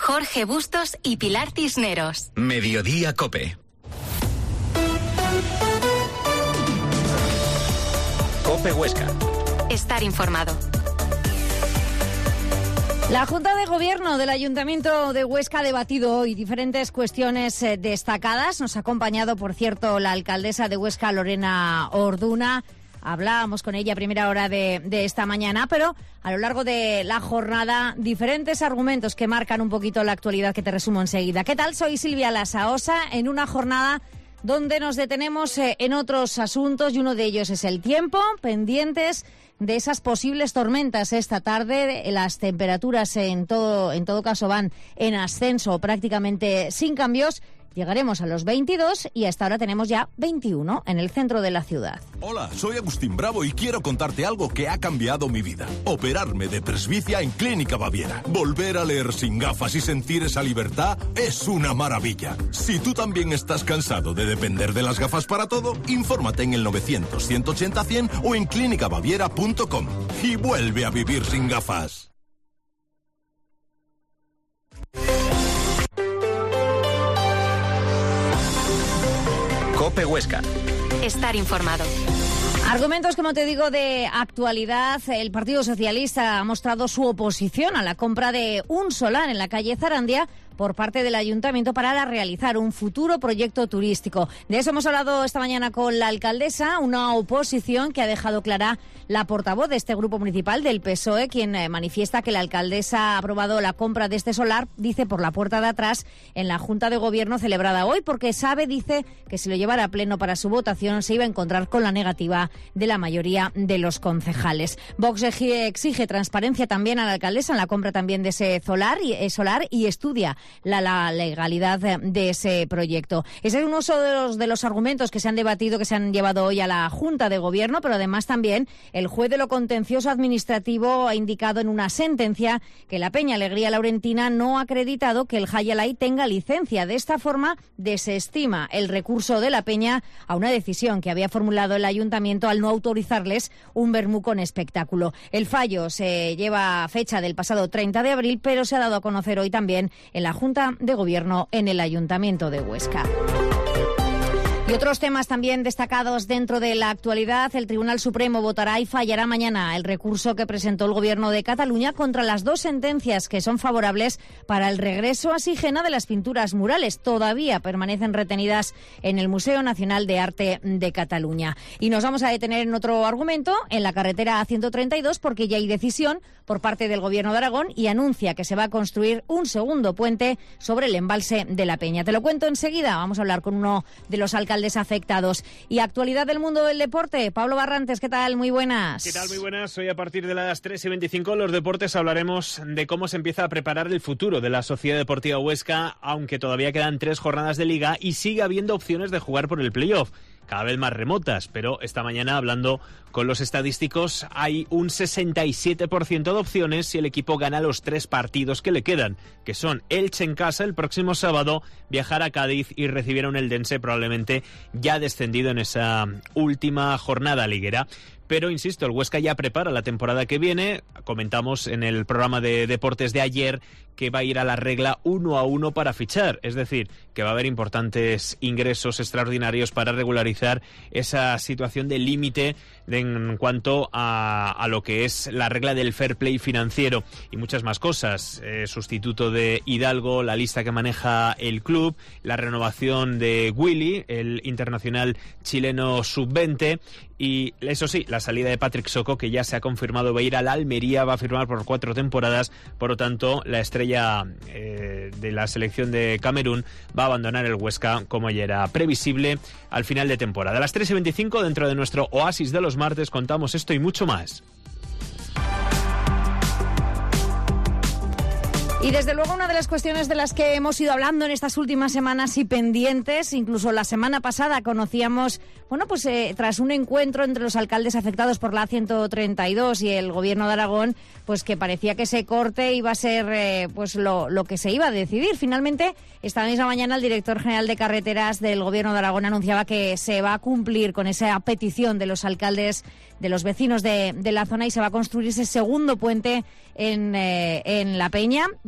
Jorge Bustos y Pilar Cisneros. Mediodía COPE. COPE Huesca. Estar informado. La Junta de Gobierno del Ayuntamiento de Huesca ha debatido hoy diferentes cuestiones destacadas. Nos ha acompañado, por cierto, la alcaldesa de Huesca, Lorena Orduna. Hablábamos con ella a primera hora de esta mañana, pero a lo largo de la jornada, diferentes argumentos que marcan un poquito la actualidad que te resumo enseguida. ¿Qué tal? Soy Silvia Lasaosa, en una jornada donde nos detenemos en otros asuntos, y uno de ellos es el tiempo, pendientes de esas posibles tormentas esta tarde. Las temperaturas en todo caso van en ascenso, prácticamente sin cambios. Llegaremos a los 22 y hasta ahora tenemos ya 21 en el centro de la ciudad. Hola, soy Agustín Bravo y quiero contarte algo que ha cambiado mi vida. Operarme de presbicia en Clínica Baviera. Volver a leer sin gafas y sentir esa libertad es una maravilla. Si tú también estás cansado de depender de las gafas para todo, infórmate en el 900-180-100 o en clinicabaviera.com y vuelve a vivir sin gafas. COPE Huesca. Estar informado. Argumentos, como te digo, de actualidad. El Partido Socialista ha mostrado su oposición a la compra de un solar en la calle Zarandia por parte del Ayuntamiento para realizar un futuro proyecto turístico. De eso hemos hablado esta mañana con la alcaldesa, una oposición que ha dejado clara la portavoz de este grupo municipal del PSOE, quien manifiesta que la alcaldesa ha aprobado la compra de este solar, dice, por la puerta de atrás en la Junta de Gobierno celebrada hoy, porque sabe, dice, que si lo llevara a pleno para su votación se iba a encontrar con la negativa de la mayoría de los concejales. Vox exige transparencia también a la alcaldesa en la compra también de ese solar y estudia la legalidad de ese proyecto. Ese es uno de los argumentos que se han debatido, que se han llevado hoy a la Junta de Gobierno, pero además también el juez de lo contencioso administrativo ha indicado en una sentencia que la Peña Alegría Laurentina no ha acreditado que el Jaya Alai tenga licencia. De esta forma desestima el recurso de la Peña a una decisión que había formulado el Ayuntamiento al no autorizarles un vermú con espectáculo. El fallo se lleva fecha del pasado 30 de abril, pero se ha dado a conocer hoy también en la Junta de Gobierno en el Ayuntamiento de Huesca. Y otros temas también destacados dentro de la actualidad. El Tribunal Supremo votará y fallará mañana el recurso que presentó el Gobierno de Cataluña contra las dos sentencias que son favorables para el regreso a Sigena de las pinturas murales. Todavía permanecen retenidas en el Museo Nacional de Arte de Cataluña. Y nos vamos a detener en otro argumento, en la carretera A132, porque ya hay decisión por parte del Gobierno de Aragón y anuncia que se va a construir un segundo puente sobre el embalse de la Peña. Te lo cuento enseguida. Vamos a hablar con uno de los alcaldes afectados. Y actualidad del mundo del deporte. Pablo Barrantes, ¿qué tal? Muy buenas. ¿Qué tal? Muy buenas. Hoy a partir de las 3:25 los deportes hablaremos de cómo se empieza a preparar el futuro de la Sociedad Deportiva Huesca, aunque todavía quedan 3 jornadas de liga y sigue habiendo opciones de jugar por el playoff, cada vez más remotas, pero esta mañana, hablando con los estadísticos, hay un 67% de opciones si el equipo gana los 3 partidos que le quedan, que son Elche en casa el próximo sábado, viajar a Cádiz y recibir a un Eldense probablemente ya descendido en esa última jornada liguera. Pero, insisto, el Huesca ya prepara la temporada que viene. Comentamos en el programa de deportes de ayer que va a ir a la regla 1-1 para fichar. Es decir, que va a haber importantes ingresos extraordinarios para regularizar esa situación de límite en cuanto a lo que es la regla del fair play financiero y muchas más cosas. Sustituto de Hidalgo, la lista que maneja el club, la renovación de Willy, el internacional chileno sub-20, y eso sí, la salida de Patrick Soko, que ya se ha confirmado va a ir a la Almería, va a firmar por 4 temporadas, por lo tanto la estrella de la selección de Camerún va a abandonar el Huesca como ya era previsible al final de temporada. A las 3:25, dentro de nuestro Oasis de los martes, contamos esto y mucho más. Y desde luego una de las cuestiones de las que hemos ido hablando en estas últimas semanas y pendientes, incluso la semana pasada conocíamos, tras un encuentro entre los alcaldes afectados por la A132 y el Gobierno de Aragón, pues que parecía que ese corte iba a ser lo que se iba a decidir. Finalmente, esta misma mañana el director general de carreteras del Gobierno de Aragón anunciaba que se va a cumplir con esa petición de los alcaldes, de los vecinos de la zona, y se va a construir ese segundo puente en La Peña.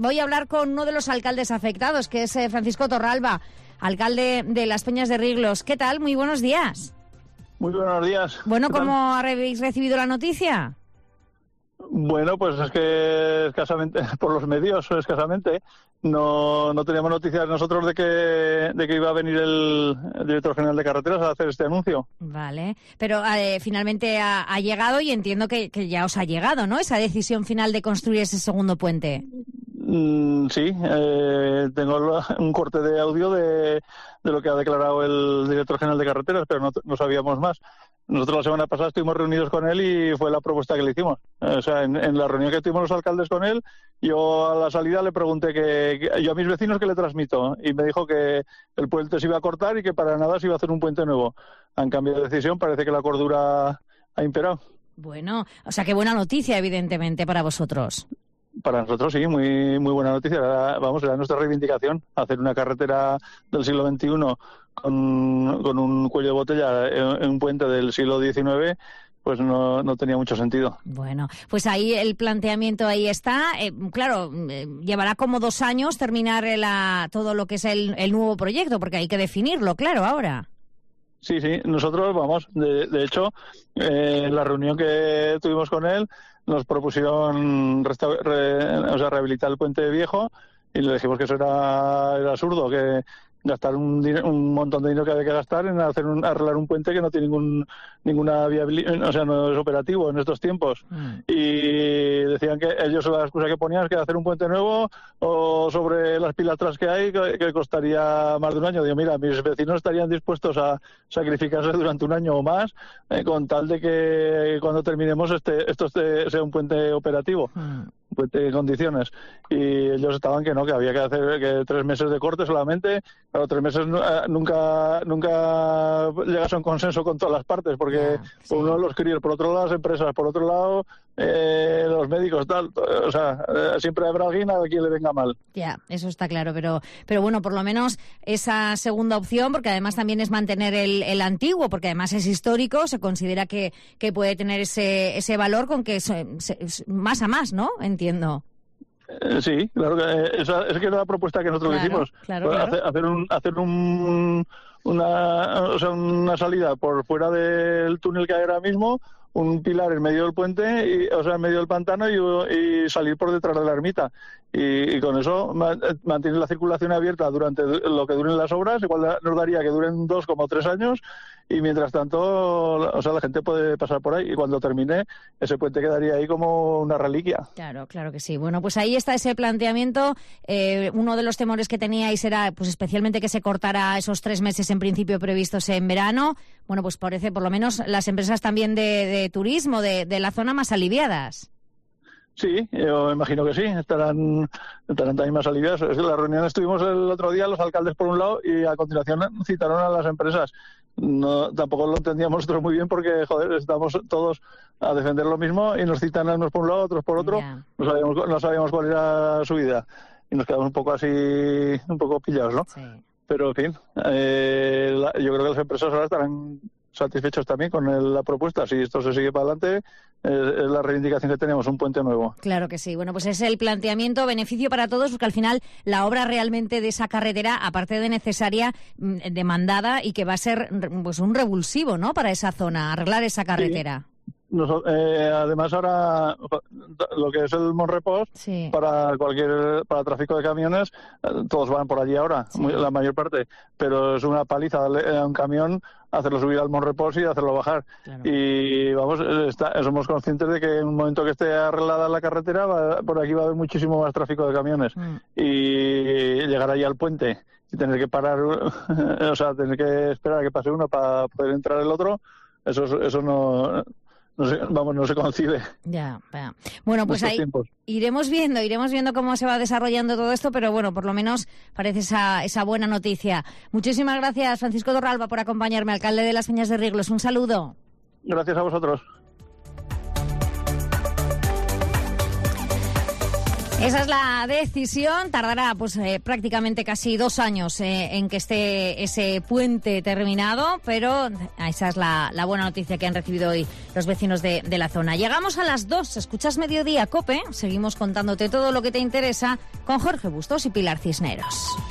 voy a hablar con uno de los alcaldes afectados, que es Francisco Torralba, alcalde de Las Peñas de Riglos. ¿Qué tal? Muy buenos días. Muy buenos días. Bueno, ¿cómo habéis recibido la noticia? Bueno, pues es que escasamente, por los medios, escasamente, no teníamos noticias nosotros de que iba a venir el director general de carreteras a hacer este anuncio. Vale, pero finalmente ha llegado y entiendo que ya os ha llegado, ¿no? Esa decisión final de construir ese segundo puente. Sí, tengo un corte de audio de lo que ha declarado el director general de carreteras, pero no sabíamos más. Nosotros la semana pasada estuvimos reunidos con él y fue la propuesta que le hicimos. O sea, en la reunión que tuvimos los alcaldes con él, yo a la salida le pregunté yo a mis vecinos que le transmito, y me dijo que el puente se iba a cortar y que para nada se iba a hacer un puente nuevo. Han cambiado de decisión, parece que la cordura ha imperado. Bueno, o sea, qué buena noticia, evidentemente, para vosotros. Para nosotros sí, muy buena noticia. Era nuestra reivindicación, hacer una carretera del siglo XXI con un cuello de botella en un puente del siglo XIX, pues no tenía mucho sentido. Bueno, pues ahí el planteamiento ahí está. Claro, llevará como 2 años terminar todo lo que es el nuevo proyecto, porque hay que definirlo, claro, ahora. Sí, nosotros de hecho, en la reunión que tuvimos con él, nos propusieron rehabilitar el puente viejo y le dijimos que eso era absurdo, que gastar un montón de dinero que había que gastar en arreglar un puente que no tiene ninguna viabilidad, o sea, no es operativo en estos tiempos. Y decían que ellos la excusa que ponían es que hacer un puente nuevo o sobre las pilastras que hay que costaría más de un año. Digo, mira, mis vecinos estarían dispuestos a sacrificarse durante un año o más con tal de que cuando terminemos esto sea un puente operativo. En condiciones, y ellos estaban que había que hacer 3 meses de corte solamente. Claro, 3 meses nunca llegas a un consenso con todas las partes, porque por uno los críos, por otro lado las empresas, por otro lado los médicos, tal, o sea, siempre habrá alguien a quien le venga mal. Ya, eso está claro, pero bueno, por lo menos esa segunda opción, porque además también es mantener el antiguo, porque además es histórico, se considera que puede tener ese valor con que más a más, ¿no? Entiendo. Sí, claro que esa era la propuesta que nosotros hicimos. Claro. Hacer una salida por fuera del túnel que hay ahora mismo, un pilar en medio del puente, en medio del pantano y salir por detrás de la ermita. Y con eso mantener la circulación abierta durante lo que duren las obras, igual nos daría que duren 2 como 3 años, y mientras tanto, la gente puede pasar por ahí, y cuando termine, ese puente quedaría ahí como una reliquia. Claro que sí. Bueno, pues ahí está ese planteamiento. Uno de los temores que teníais era, pues especialmente que se cortara esos 3 meses en principio previstos en verano. Bueno, pues parece por lo menos las empresas también de turismo de la zona más aliviadas. Sí, yo imagino que sí, estarán también más aliviados. En la reunión estuvimos el otro día los alcaldes por un lado y a continuación citaron a las empresas. Tampoco lo entendíamos nosotros muy bien porque, estamos todos a defender lo mismo y nos citan a unos por un lado, otros por otro. Yeah. No sabíamos cuál era su idea y nos quedamos un poco pillados, ¿no? Sí. Pero, en fin, yo creo que las empresas ahora estarán satisfechos también con la propuesta. Si esto se sigue para adelante, es la reivindicación que tenemos, un puente nuevo. Claro que sí. Bueno, pues es el planteamiento, beneficio para todos, porque al final la obra realmente de esa carretera, aparte de necesaria, demandada, y que va a ser pues un revulsivo, ¿no?, para esa zona, arreglar esa carretera. Sí. Además ahora lo que es el Monrepós, sí, para tráfico de camiones, todos van por allí ahora, sí, la mayor parte, pero es una paliza darle a un camión, hacerlo subir al Monrepós y hacerlo bajar. Claro. Y somos conscientes de que en un momento que esté arreglada la carretera, por aquí va a haber muchísimo más tráfico de camiones. Y llegar allí al puente y tener que parar, tener que esperar a que pase uno para poder entrar el otro, eso no se concibe. Ya. Bueno, pues ahí iremos viendo cómo se va desarrollando todo esto, pero bueno, por lo menos parece esa buena noticia. Muchísimas gracias, Francisco Torralba, por acompañarme, alcalde de Las Peñas de Riglos. Un saludo. Gracias a vosotros. Esa es la decisión. Tardará prácticamente casi 2 años en que esté ese puente terminado, pero esa es la buena noticia que han recibido hoy los vecinos de la zona. Llegamos a las 2. Escuchas Mediodía, COPE. Seguimos contándote todo lo que te interesa con Jorge Bustos y Pilar Cisneros.